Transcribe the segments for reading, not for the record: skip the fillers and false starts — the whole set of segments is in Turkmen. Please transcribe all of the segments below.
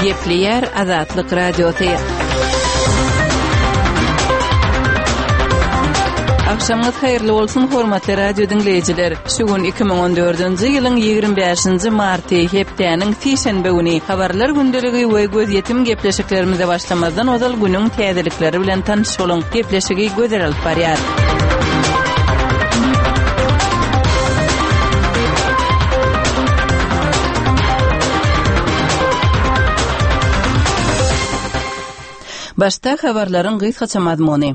Gepleyer Azatlyk Radiosu. Akşamınız hayırlı olsun hormatly radio dinleyijiler. Şugun 2014-nji ýylyň 25-nji marty hepdeniň sişenbe güni habarlar gündeligi we göz ýetim gepleşiklerimize başlamazdan ozal günüň täzelikleri bilen tanyş boluň. Gepleşigi gözer alyp barýar. Başta habarlaryň gysgaça mazmuny.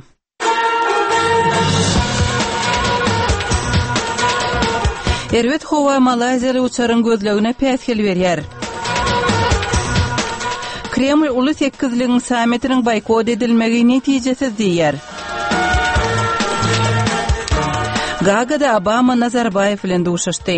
Erwet Howa Malaziýaly uçaryň gözlegine päsgel berýär. Kreml uly 8-ligiň sametiniň boykot edilmegi netijesi diýär. Gagada Obama Nazarbayew bilen duşuşdy.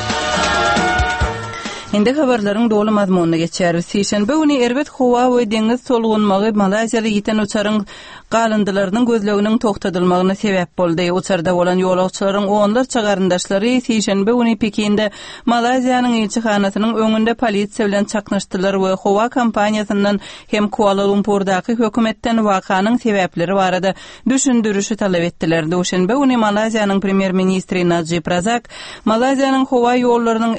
Indi habarlaryň dolu mazmunyna geçer. Sişenbe güni Erwet Howa we deňiz solgunmagy Malaziýaly ýiten uçaryň galyndylarynyň gözleginiň togtadylmagyna sebäp boldy. Uçarda bolan ýolagçylaryň onlarça garyndaşlary sişenbe güni Pekinde Malaziýanyň elçihanasynyň öňünde polisiýa bilen çaknaşdylar we Howa kompaniýasyndan hem Kuala Lumpurdaky hökümetden wakanyň sebäpleri barada düşündürüşi talap etdiler. Duşenbe güni Malaziýanyň premier ministri Najib Razak Malaziýanyň Howa ýollarynyň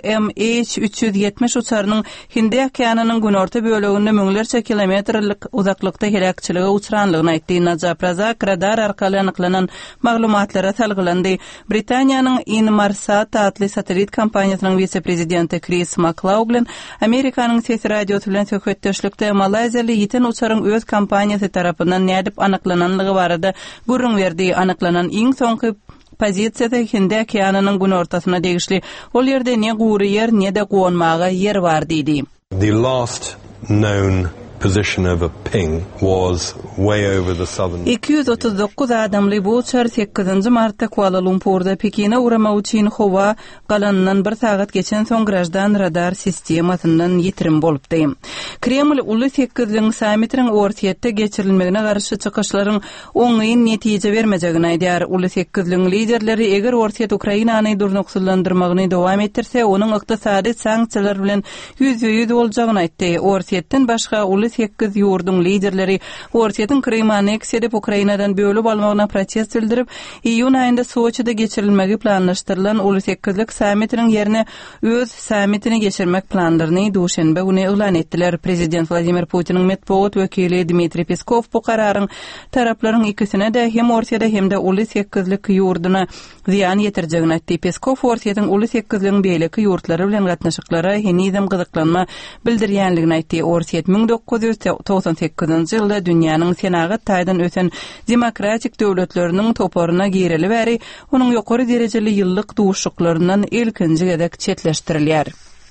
MH370 uçarynyň Hindi okeanynyň günorta böleginde müňlerçe kilometrlik uzaklykda helakçylyga uçranlygyny aýtdy. Najib Razak radar arkaly anyklanan maglumatlara salgylandy. Britaniýanyň Inmarsat adly satelit kompaniýasynyň vice-prezidenti Chris McLaughlin Amerikanyň ses radiosu bilen söhbetdeşlikde Malaziýaly ýiten uçaryň öz kompaniýasy tarapyndan nädip anyklananlygy barada gurrun berdi. Anyklanan iň soňky pozisiýada Hindi okeanynyň günortasyna degişli ol ýerde ne gury yer ne de gonmaga yer bar diýdi. The last known position of a ping was way over the southern. 239 adamly bu uçar 8-nji martda Kuala Lumpurda Pekine urama üçin Howa galanynyň 1 sagat geçen soň grajdan radar sistemasynyň ýitirim bolupdy. Kreml uly 8-ligiň sametiniň ortaýetde geçirilmegine garşy çykyşlaryň oňyň netije bermejegini aýdýar. Uly 8-ligiň liderleri eger ortaýet Ukrainany durnuksullandyrmagyny dowam etdirse, onuň ykdysady sanksiýalar bilen ýüz-ýüz boljagyny aýtdy. Ortaýetden başga uly 8 ýurdun liderleri ortaýetin Krym aneks edip Ukrainadan bölüp almagyna protest bildirip, iýun aýynda Soçyda geçirilmegi planlaşdyrylan uly 8-lik sametiniň ýerine öz sametini geçirmek planlaryny duşenbe güni elan etdiler. Prezident Vladimir Putiniň medeniýet wekili Dmitri Peskov bu kararyň taraplaryň ikisine de hem ortaýda hem de uly 8-lik ýurduna ziýan ýetirjegini aýtdy. Peskov ortaýetin uly 8-ligiň beýleki ýurtlary bilen gatnaşyklara henizem gyzyklanma bildirýänligini aýtdy. Ortaýet 1998-nji ýylda dünýäniň senagat taýdan öten demokratik döwletleriniň toporuna gireli bäri onuň ýokary derejeli ýyllyk duşuklaryndan ilkinji gedek çetleşdirilýär.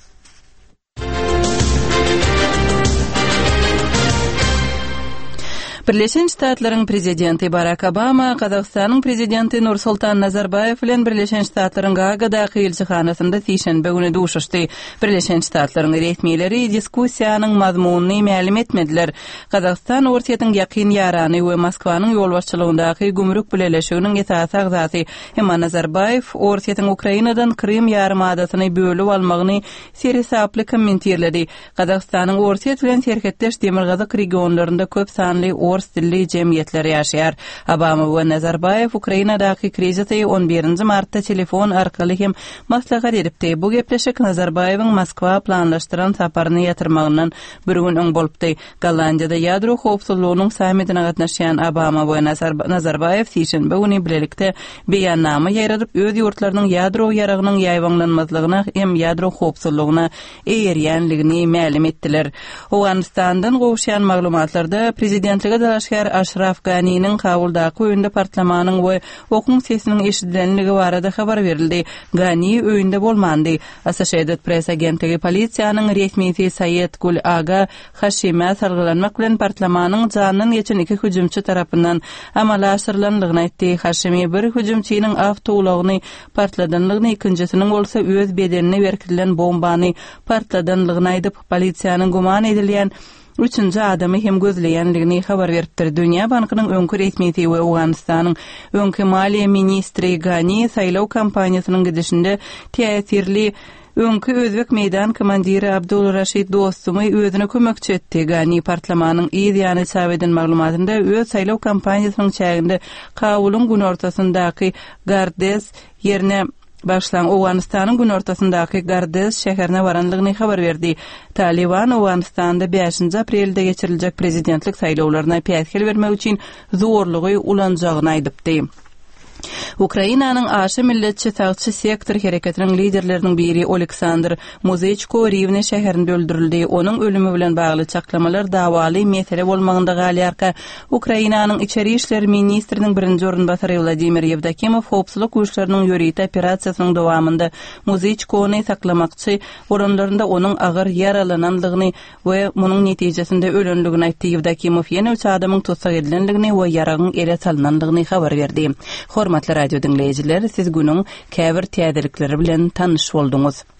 Birleşen Ştatlaryň prezidenti Barack Obama, Kazakstanyň prezidenti Nursultan Nazarbayew bilen Birleşen Ştatlaryň Gagadaky elçihanasynda sişenbe güni duşuşdy. Birleşen Ştatlaryň resmiýetleri diskussiýanyň mazmunyny ma'lum etmediler. Kazakstan ortaýetin ýakyn ýarany we Moskwanyň ýolbaşçylygyndaky gümrük bileşiginiň esasy agzasy hem Nazarbayew ortaýetin Ukrainadan Krym ýarymadasyny bölüp almagyny serisaply kommentirledi. Kazakstanyň ortaýet bilen serhetdeş demirgazyk regionlarynda köp sanly ors dilli jemgyýetler ýaşaýar. Obama we Nazarbayew Ukrainadaky krizisy 11-nji martda telefon arkaly hem maslahat edipdi. Bu gepleşik Nazarbayewiň Moskwa planlaşdyran saparyny ýatyrmagyndan bir gün öň bolupdy. Gollandiýada ýadro howpsuzlygynyň sametine gatnaşýan Obama we Nazarbayew sişenbe güni bilelikde beýannama ýaradyp öz ýurtlarynyň ýadro ýaragynyň ýaýwanlanmazlygyna hem ýadro howpsuzlygyna eýerýänligini ma'lum etdiler. Awganistandan gowşan maglumatlarda prezidentlige daşgar Ashraf Ghani'nin kabuldaky öýünde partlamanyň we okuň sesiniň eşidilenligi barada habar berildi. Ghani öýünde bolmandy. Associated Press agentligi polisiýanyň resmiýeti Sayed Gul Aga Hashimä sargylanmak bilen partlamanyň janyny geçen iki hüjümçi tarapyndan amala aşyrylanlygyny aýtdy. Hashimi bir hüjümçiniň awtoulagyny partladanlygyny, ikinjisiniň bolsa öz bedenine berkitilen bombany partladanlygyny aýdyp polisiýanyň guman edilýän üçüncü adamy hem gözleýänligini habar beripdir. Dünýä bankynyň öňkü resmiýeti we Awganistanyň öňkü maliýe ministri Ghani saýlaw kampaniýasynyň gidişinde täsirli Öňkü Özbek meýdan komandiri Abdulraşid Dostumy özüne kömekçi etdi. Gani parlamentanyň ýa-ni sabeden maglumatynda öz saýlaw kampaniýasynyň çäginde Kabulun gün ortasyndaky Gardes ýerine başlan Owganistanyň gün ortasyndaky Gardes şäherine baranlygyny habar berdi. Taliban Owganistanda 5 aprelde geçiriljek prezidentlik saýlawlaryna päsgel bermek üçin zorlugy ulanjagyny aýdypdy. Ukrainanyň aşy milletçi sagçy sektor hereketiniň liderleriniň biri Oleksandr Muzechko Rivne şäherinde öldürildi. Onuň ölümi bilen bagly çaklamalar dawaly mesele bolmagynda galýarka Ukrainanyň içeri işler ministriniň birinji orunbasary Vladimir Yevdokimov howpsuzlyk güýçleriniň ýörit operasiýasynyň dowamında Muzechkony saklamakçy orunlarynda onuň agyr yaralananlygyny we munyň netijesinde ölenligini aýtdy. Yevdokimov ýene 3 adamyň tutsak edilenligini we yaragyň ele salananlygyny habar berdi. Hormatly radio dinleyijiler, siz günüň käbir täzelikleri bilen tanış boldunuz.